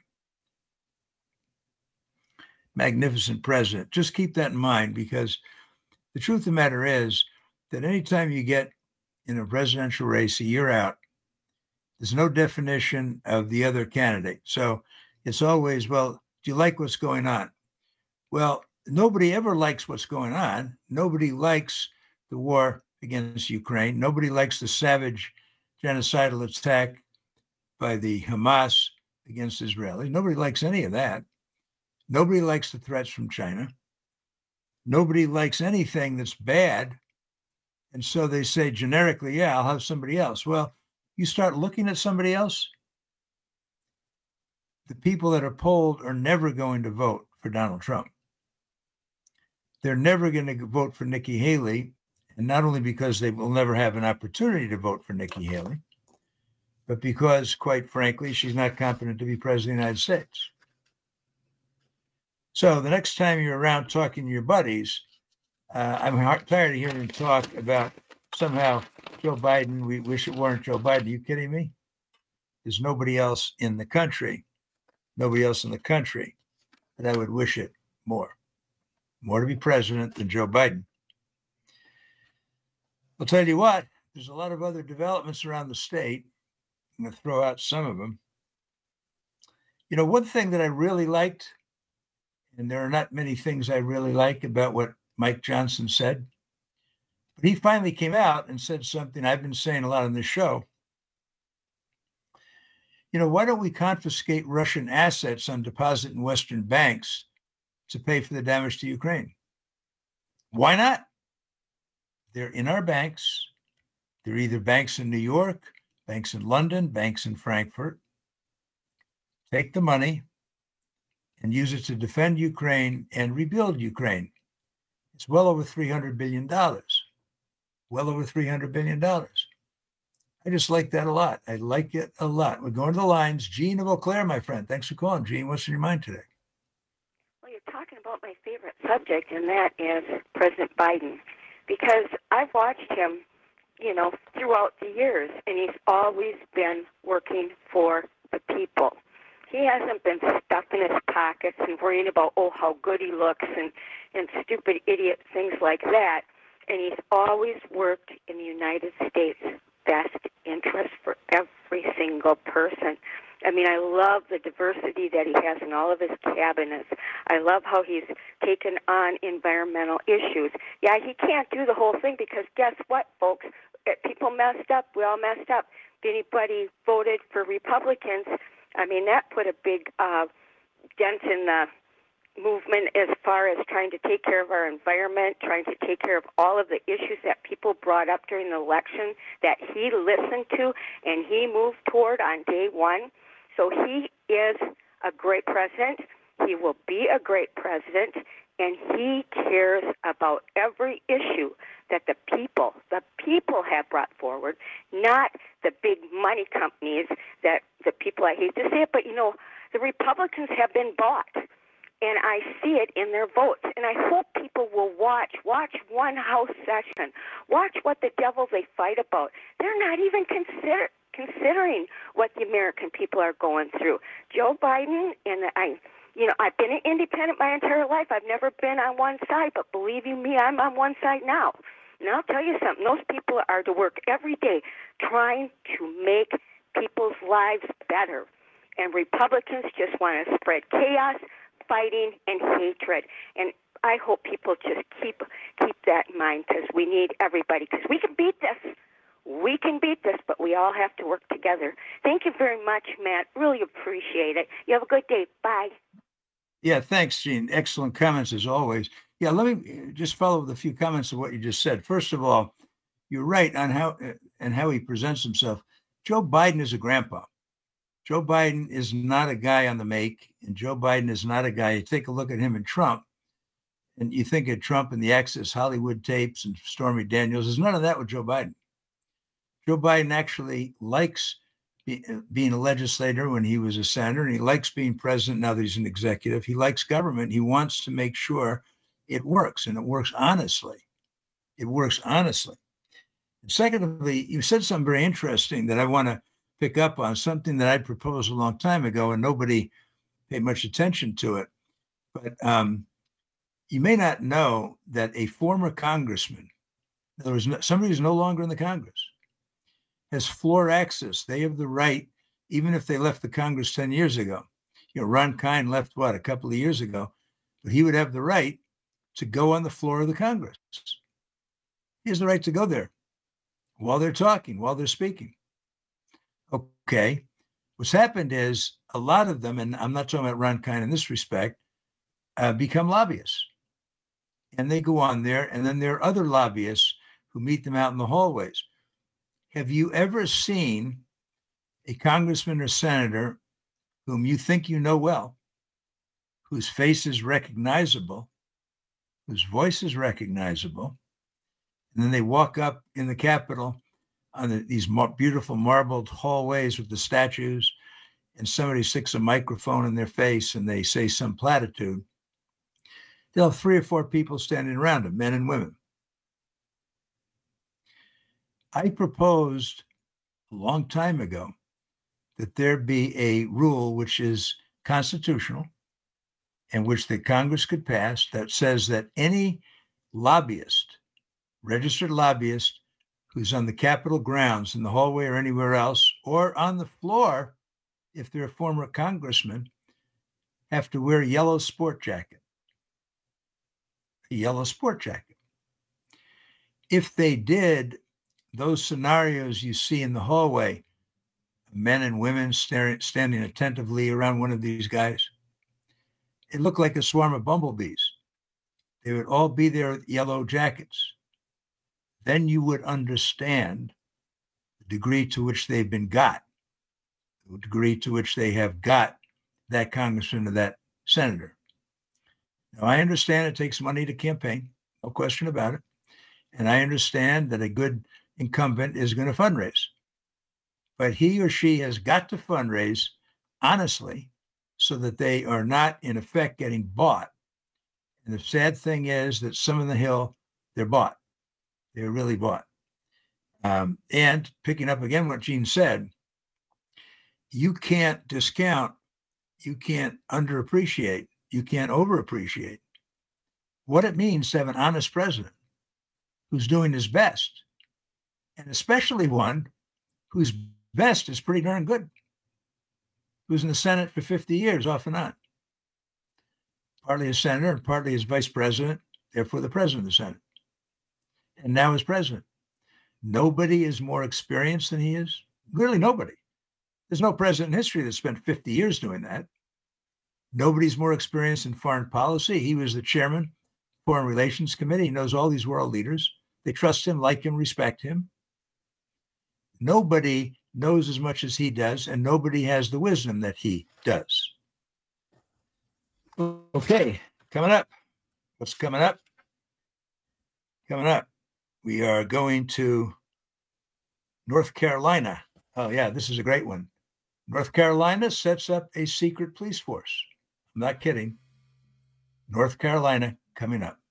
Magnificent president. Just keep that in mind, because the truth of the matter is that anytime you get in a presidential race a year out, there's no definition of the other candidate. So it's always, well, do you like what's going on? Well, nobody ever likes what's going on. Nobody likes the war against Ukraine. Nobody likes the savage genocidal attack by the Hamas against Israelis. Nobody likes any of that. Nobody likes the threats from China. Nobody likes anything that's bad. And so they say generically, yeah, I'll have somebody else. Well, you start looking at somebody else, the people that are polled are never going to vote for Donald Trump. They're never going to vote for Nikki Haley, and not only because they will never have an opportunity to vote for Nikki Haley, but because, quite frankly, she's not competent to be president of the United States. So the next time you're around talking to your buddies, I'm tired of hearing them talk about somehow Joe Biden, we wish it weren't Joe Biden. Are you kidding me? There's nobody else in the country that I would wish it more to be president than Joe Biden. I'll tell you what, there's a lot of other developments around the state. I'm going to throw out some of them. You know, one thing that I really liked, and there are not many things I really like about what Mike Johnson said, but he finally came out and said something I've been saying a lot on this show. You know, why don't we confiscate Russian assets on deposit in Western banks to pay for the damage to Ukraine? Why not? They're in our banks. They're either banks in New York, banks in London, banks in Frankfurt. Take the money and use it to defend Ukraine and rebuild Ukraine. It's well over $300 billion. Well over $300 billion. I just like that a lot. I like it a lot. We're going to the lines. Gene of Eau Claire, my friend. Thanks for calling, Gene. What's in your mind today? Well, you're talking about my favorite subject, and that is President Biden. Because I've watched him, you know, throughout the years, and he's always been working for the people. He hasn't been stuck in his pockets and worrying about, oh, how good he looks and stupid idiot things like that. And he's always worked in the United States' best interest for every single person. I mean, I love the diversity that he has in all of his cabinets. I love how he's taken on environmental issues. Yeah, he can't do the whole thing because guess what, folks? People messed up. We all messed up. If anybody voted for Republicans, I mean, that put a big dent in the movement as far as trying to take care of our environment, trying to take care of all of the issues that people brought up during the election that he listened to and he moved toward on day one. So he is a great president. He will be a great president, and he cares about every issue that the people have brought forward, not the big money companies that the people, I hate to say it, but, you know, the Republicans have been bought, and I see it in their votes. And I hope people will watch one House session, watch what the devil they fight about. They're not even considering what the American people are going through. Joe Biden, and I've been an independent my entire life. I've never been on one side, but believe you me, I'm on one side now. And I'll tell you something, those people are to work every day trying to make people's lives better. And Republicans just want to spread chaos, fighting, and hatred. And I hope people just keep that in mind, because we need everybody, because we can beat this. We can beat this, but we all have to work together. Thank you very much, Matt. Really appreciate it. You have a good day. Bye. Yeah, thanks, Gene. Excellent comments as always. Yeah, let me just follow with a few comments of what you just said. First of all, you're right on how he presents himself. Joe Biden is a grandpa. Joe Biden is not a guy on the make, and Joe Biden is not a guy. You take a look at him and Trump, and you think of Trump and the Access Hollywood tapes and Stormy Daniels. There's none of that with Joe Biden. Joe Biden actually likes being a legislator when he was a senator, and he likes being president now that he's an executive. He likes government. He wants to make sure it works, and it works honestly. It works honestly. And secondly, you said something very interesting that I want to pick up on, something that I proposed a long time ago, and nobody paid much attention to it. But you may not know that a former congressman, in other words, somebody who's no longer in the Congress, has floor access. They have the right, even if they left the Congress 10 years ago. Ron Kind left, a couple of years ago, but he would have the right to go on the floor of the Congress. He has the right to go there while they're talking, while they're speaking. Okay. What's happened is a lot of them, and I'm not talking about Ron Kind in this respect, become lobbyists. And they go on there, and then there are other lobbyists who meet them out in the hallways. Have you ever seen a congressman or senator whom you think you know well, whose face is recognizable, whose voice is recognizable, and then they walk up in the Capitol on these beautiful marbled hallways with the statues, and somebody sticks a microphone in their face and they say some platitude? They'll have 3 or 4 people standing around them, men and women. I proposed a long time ago that there be a rule which is constitutional and which the Congress could pass that says that any lobbyist, registered lobbyist, who's on the Capitol grounds, in the hallway or anywhere else, or on the floor, if they're a former congressman, have to wear a yellow sport jacket. A yellow sport jacket. If they did, those scenarios you see in the hallway, men and women standing attentively around one of these guys, it looked like a swarm of bumblebees. They would all be there with yellow jackets. Then you would understand the degree to which they've been got, the degree to which they have got that congressman or that senator. Now, I understand it takes money to campaign, no question about it. And I understand that a good incumbent is going to fundraise. But he or she has got to fundraise honestly so that they are not, in effect, getting bought. And the sad thing is that some on the Hill, they're bought. They're really bought. And picking up again what Gene said, you can't discount, you can't underappreciate, you can't overappreciate what it means to have an honest president who's doing his best, and especially one whose best is pretty darn good, who's in the Senate for 50 years off and on, partly as senator and partly as vice president, therefore the president of the Senate, and now as president. Nobody is more experienced than he is. Literally nobody. There's no president in history that spent 50 years doing that. Nobody's more experienced in foreign policy. He was the chairman, Foreign Relations Committee. He knows all these world leaders. They trust him, like him, respect him. Nobody knows as much as he does, and nobody has the wisdom that he does. Okay, coming up. What's coming up? Coming up, we are going to North Carolina. Oh, yeah, this is a great one. North Carolina sets up a secret police force. I'm not kidding. North Carolina coming up.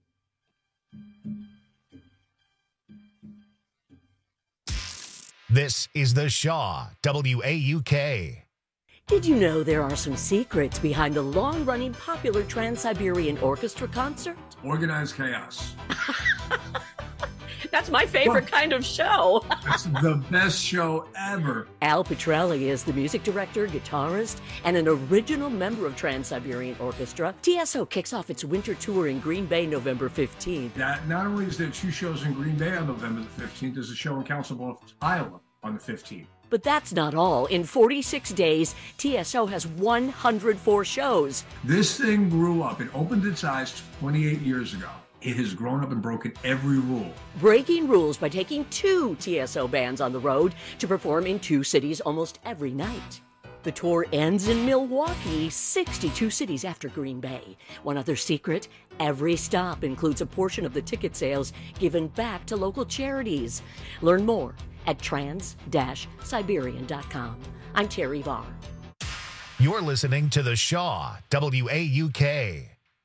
This is the Shaw, WAUK. Did you know there are some secrets behind the long-running popular Trans-Siberian Orchestra concert? Organized chaos. That's my favorite kind of show. It's the best show ever. Al Pitrelli is the music director, guitarist, and an original member of Trans-Siberian Orchestra. TSO kicks off its winter tour in Green Bay November 15th. Not only is there 2 shows in Green Bay on November the 15th, there's a show in Council Bluffs, Iowa on the 15th. But that's not all. In 46 days, TSO has 104 shows. This thing grew up. It opened its eyes 28 years ago. It has grown up and broken every rule. Breaking rules by taking 2 TSO bands on the road to perform in 2 cities almost every night. The tour ends in Milwaukee, 62 cities after Green Bay. One other secret, every stop includes a portion of the ticket sales given back to local charities. Learn more at trans-siberian.com. I'm Terry Barr. You're listening to The Shaw, WAUK.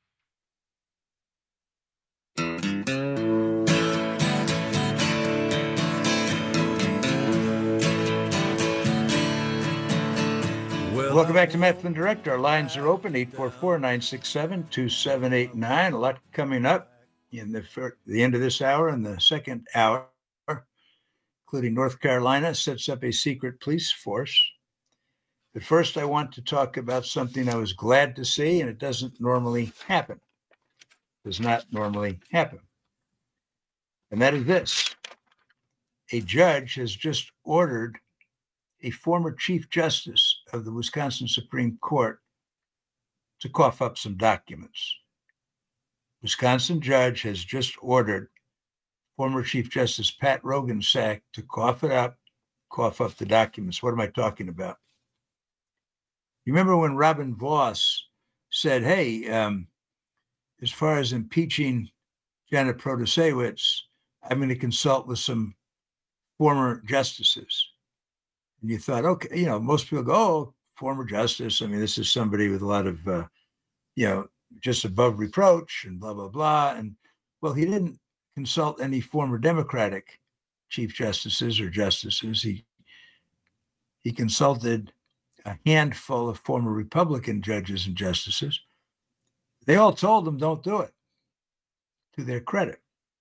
Welcome back to Matt Flynn Direct. Our lines are open, 844-967-2789. A lot coming up in the end of this hour and the second hour, including North Carolina sets up a secret police force. But first, I want to talk about something I was glad to see, and it doesn't normally happen. Does not normally happen. And that is this. A judge has just ordered a former Chief Justice of the Wisconsin Supreme Court to cough up some documents. Wisconsin judge has just ordered former Chief Justice Pat Roggensack to cough up the documents. What am I talking about? You remember when Robin Voss said, hey, as far as impeaching Janet Protasewicz, I'm going to consult with some former justices. And you thought, okay, most people go, oh, former justice. I mean, this is somebody with a lot of, just above reproach and blah, blah, blah. And well, he didn't consult any former Democratic chief justices or justices. He consulted a handful of former Republican judges and justices. They all told him, don't do it, to their credit.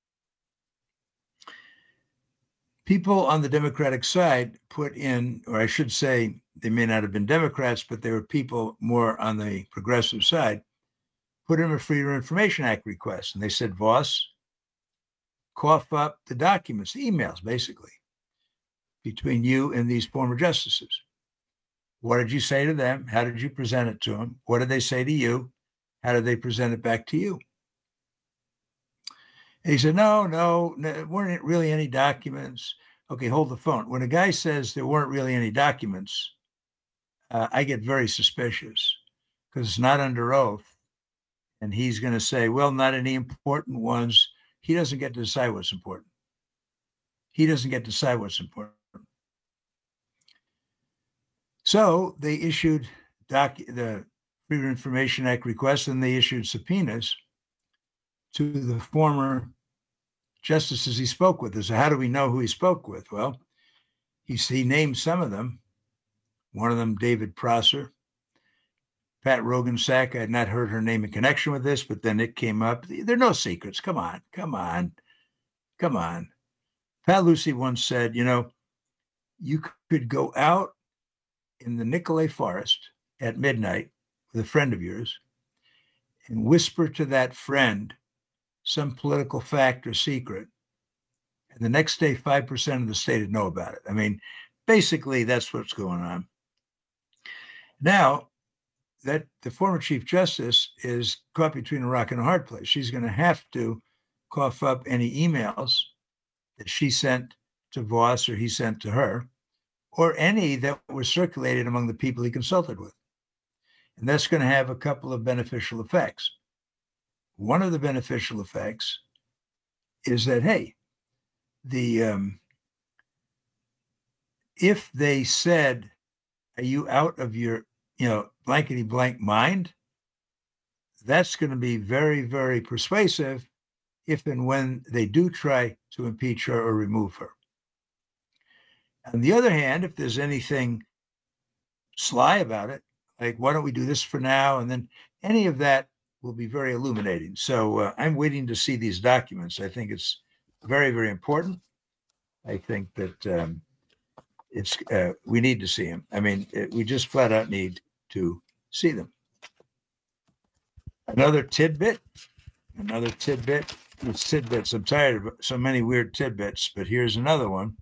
People on the Democratic side put in, or I should say, they may not have been Democrats, but they were people more on the progressive side, put in a Freedom of Information Act request. And they said, Voss, cough up the documents, the emails, basically, between you and these former justices. What did you say to them? How did you present it to them? What did they say to you? How did they present it back to you? And he said, no, weren't really any documents. Okay, hold the phone. When a guy says there weren't really any documents, I get very suspicious because it's not under oath. And he's going to say, well, not any important ones. He doesn't get to decide what's important. So they issued the Freedom of Information Act request, and they issued subpoenas to the former justices he spoke with. So how do we know who he spoke with? Well, he named some of them. One of them, David Prosser. Pat Roggensack, I had not heard her name in connection with this, but then it came up. There are no secrets. Come on. Pat Lucey once said, you could go out in the Nicolet Forest at midnight with a friend of yours and whisper to that friend some political fact or secret, and the next day 5% of the state would know about it. I mean, basically that's what's going on. Now that the former Chief Justice is caught between a rock and a hard place, she's going to have to cough up any emails that she sent to Voss or he sent to her, or any that were circulated among the people he consulted with. And that's going to have a couple of beneficial effects. One of the beneficial effects is that, hey, if they said, are you out of your, blankety blank mind? That's going to be very, very persuasive if and when they do try to impeach her or remove her. On the other hand, if there's anything sly about it, like, why don't we do this for now? And then any of that will be very illuminating. So I'm waiting to see these documents. I think it's very, very important. I think that we need to see them. I mean, we just flat out need to see them. Another tidbit. It's tidbits. I'm tired of so many weird tidbits, but here's another one.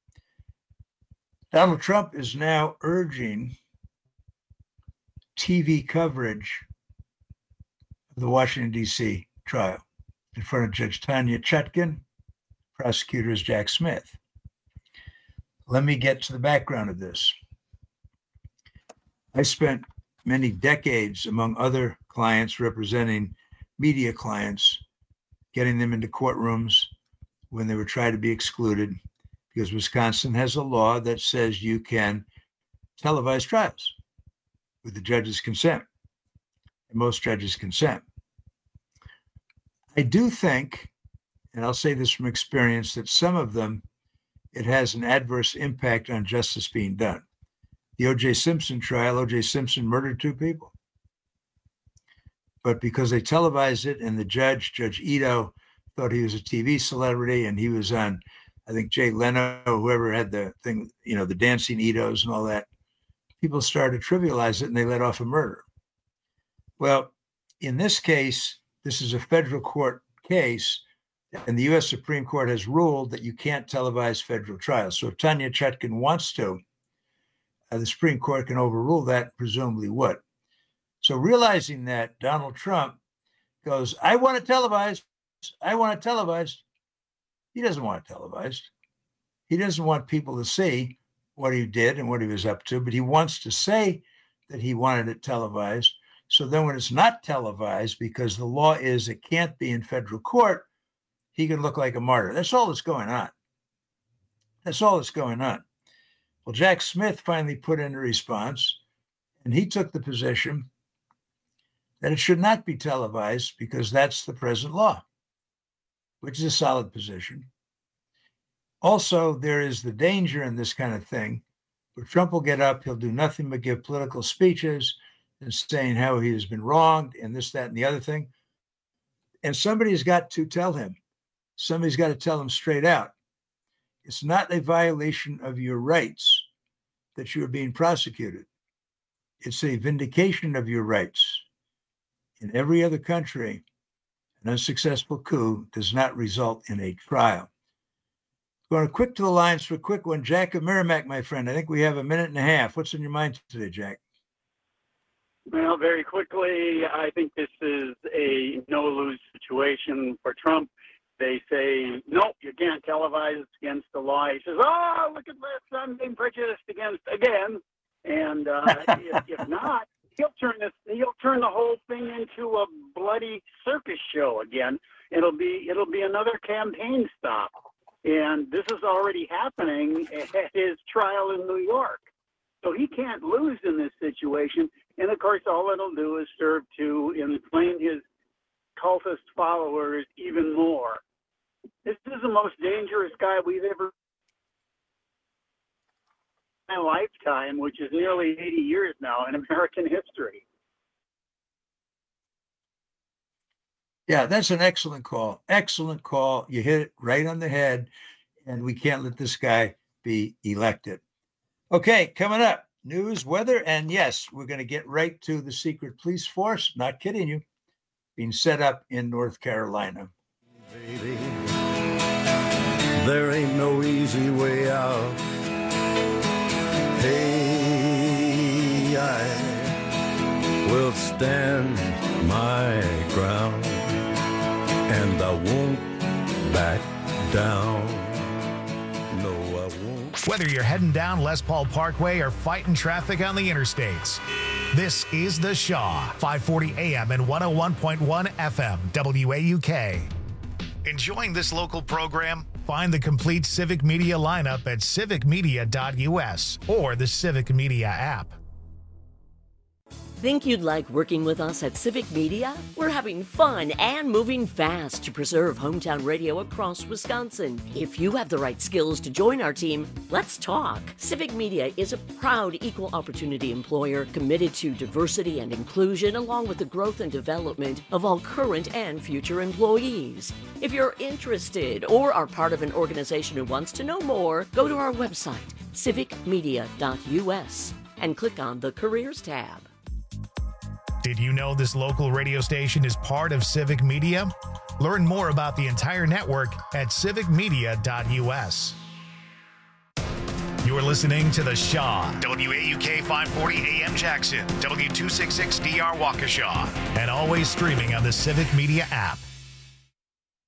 Donald Trump is now urging TV coverage of the Washington, D.C. trial in front of Judge Tanya Chutkan, prosecutor is Jack Smith. Let me get to the background of this. I spent many decades among other clients representing media clients, getting them into courtrooms when they were trying to be excluded, because Wisconsin has a law that says you can televise trials with the judge's consent, and most judges consent. I do think, and I'll say this from experience, that some of them, it has an adverse impact on justice being done. The O.J. Simpson trial, O.J. Simpson murdered 2 people. But because they televised it and the Judge Ito, thought he was a TV celebrity and he was on, I think, Jay Leno, whoever had the thing, the dancing Itos and all that, people started to trivialize it and they let off a murder. Well, in this case, this is a federal court case, and the U.S. Supreme Court has ruled that you can't televise federal trials. So if Tanya Chutkan wants to, the Supreme Court can overrule that, presumably would. So realizing that, Donald Trump goes, I want it televised. I want it televised. He doesn't want it televised. He doesn't want people to see what he did and what he was up to, but he wants to say that he wanted it televised. So then when it's not televised, because the law is it can't be in federal court, he can look like a martyr. That's all that's going on. That's all that's going on. Well, Jack Smith finally put in a response, and he took the position that it should not be televised because that's the present law, which is a solid position. Also, there is the danger in this kind of thing where Trump will get up, he'll do nothing but give political speeches and saying how he has been wronged and this, that, and the other thing. And somebody's got to tell him. Somebody's got to tell him straight out. It's not a violation of your rights that you are being prosecuted. It's a vindication of your rights. In every other country, an unsuccessful coup does not result in a trial. Going quick to the lines for a quick one. Jack of Merrimack, my friend. I think we have a minute and a half. What's in your mind today, Jack? Well, very quickly, I think this is a no-lose situation for Trump. They say, nope, you can't televise against the law. He says, oh, look at this, I'm being prejudiced against again. And if not, he'll turn the whole thing into a bloody circus show again. It'll be another campaign stop. And this is already happening at his trial in New York. So he can't lose in this situation. And, of course, all it'll do is serve to inflame his cultist followers even more. This is the most dangerous guy we've ever in my lifetime, which is nearly 80 years now in American history. Yeah, that's an excellent call. Excellent call. You hit it right on the head, and we can't let this guy be elected. Okay, coming up, news, weather, and yes, we're going to get right to the secret police force, not kidding you, being set up in North Carolina. Baby, there ain't no easy way out. Hey, I will stand my ground, and I won't back down. No, I won't. Whether you're heading down Les Paul Parkway or fighting traffic on the interstates, this is The Shaw, 540 AM and 101.1 FM, WAUK. Enjoying this local program? Find the complete Civic Media lineup at civicmedia.us or the Civic Media app. Think you'd like working with us at Civic Media? We're having fun and moving fast to preserve hometown radio across Wisconsin. If you have the right skills to join our team, let's talk. Civic Media is a proud equal opportunity employer committed to diversity and inclusion, along with the growth and development of all current and future employees. If you're interested or are part of an organization who wants to know more, go to our website, civicmedia.us, and click on the Careers tab. Did you know this local radio station is part of Civic Media? Learn more about the entire network at civicmedia.us. You're listening to The Shaw, WAUK 540 AM Jackson, W266DR Waukesha, and always streaming on the Civic Media app.